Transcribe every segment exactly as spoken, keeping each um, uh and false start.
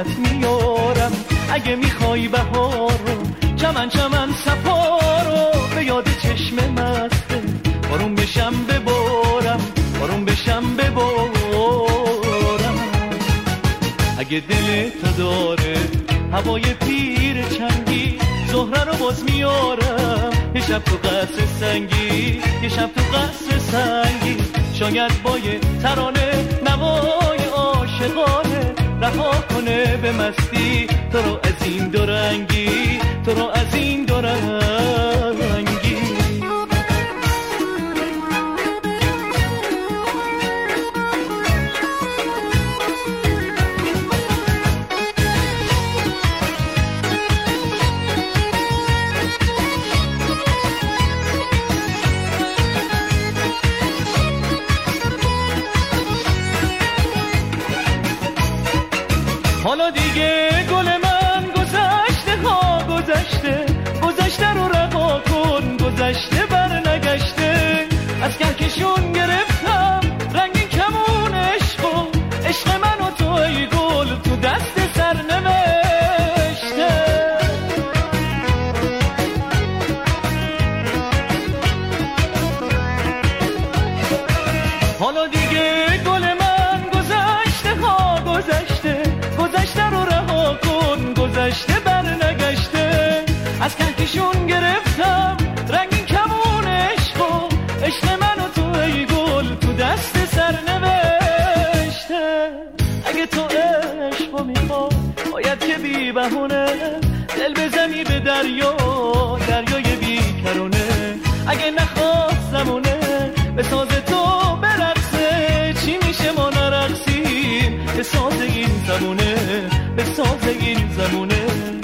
واسط میارم. اگه میخوای بهار رو، چمن چمن صفا رو، به یاد چشم مسته بارون بشم ببارم، بارون بشم ببارم. اگه دل تو داره هوای پیر چنگی، زهره رو باز میارم. یه شب تو قصر سنگی، یه شب تو قصر سنگی، شاید با یه ترانه نوای عاشقانه رها کنه به مستی تو رو از این دو رنگی، تو رو از این دو رنگی. حالا دیگه گل من گذشته ها گذشته، گذشته رو رها کن، گذشته بر نگشته. از کهکشون گرفتم رنگین کمون عشق و عشق من و تو ای گل تو دست سر نوشته. حالا دیگه گل من گذشته ها گذشته، گذشته رو رها کن، گذشته بر نگشته. از کهکشون گرفتم رنگین کمون عشق و عشق من و تو ای گل تو دست سر نوشته. اگه تو عشق رو میخوای باید که بی بهونه دل بزنی به دریا، دریای بی کرونه. اگه نخواست زمونه به ساز تو برقصه، چی میشه ما نرقصیم به ساز این زمونه، به ساز این زمونه.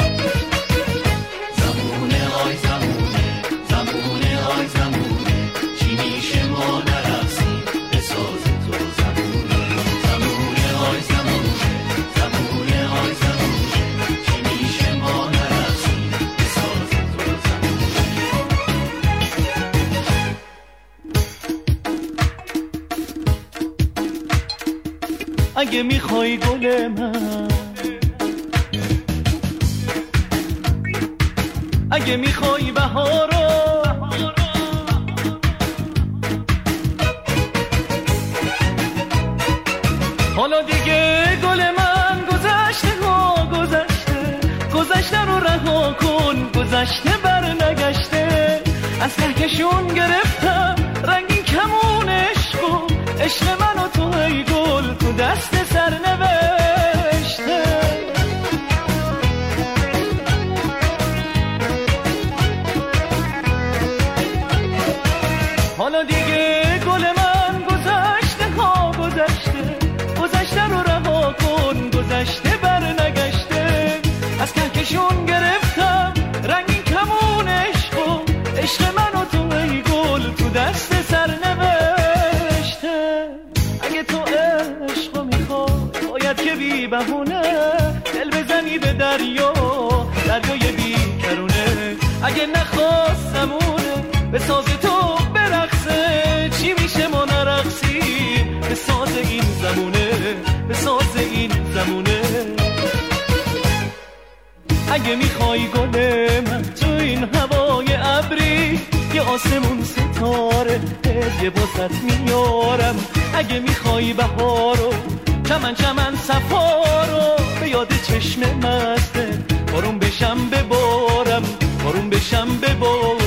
زمونه آی زمونه، زمونه آی زمونه، چی میشه ما نرقصیم به ساز تو زمونه. زمونه آی زمونه، زمونه آی زمونه، چی میشه ما نرقصیم به ساز تو زمونه. اگه میخوای گل من، اگه میخوای بهارو، حالا دیگه گل من گذشته ها گذشته، گذشته رو رها کن، گذشته بر نگشته. از کهکشون گرفتم رنگین کمون عشق و عشق من و تو ای گل تو دست سر نوشته. حالا دیگه گل من گذشته ها گذشته، گذشته رو رها کن، گذشته بر نگشته. از کهکشون گرفتم رنگین کمون عشق و عشق من و تو ای گل تو دست سر نوشته. اگه تو عشق رو میخوای باید که بی بهونه دل بزنی به دریا، دریای بی کرونه. اگه نخواست زمونه به ساز تو برقصه، چی میشه ما نرقصیم به ساز این زمونه، به ساز این زمونه. اگه میخوای گل من تو این هوای ابری، یه آسمون ستاره هدیه واسط میارم. اگه میخوای بهارو، چمن چمن صفا رو، به یاد چشم مسته بارون بشم ببارم، بارون بشم ببارم.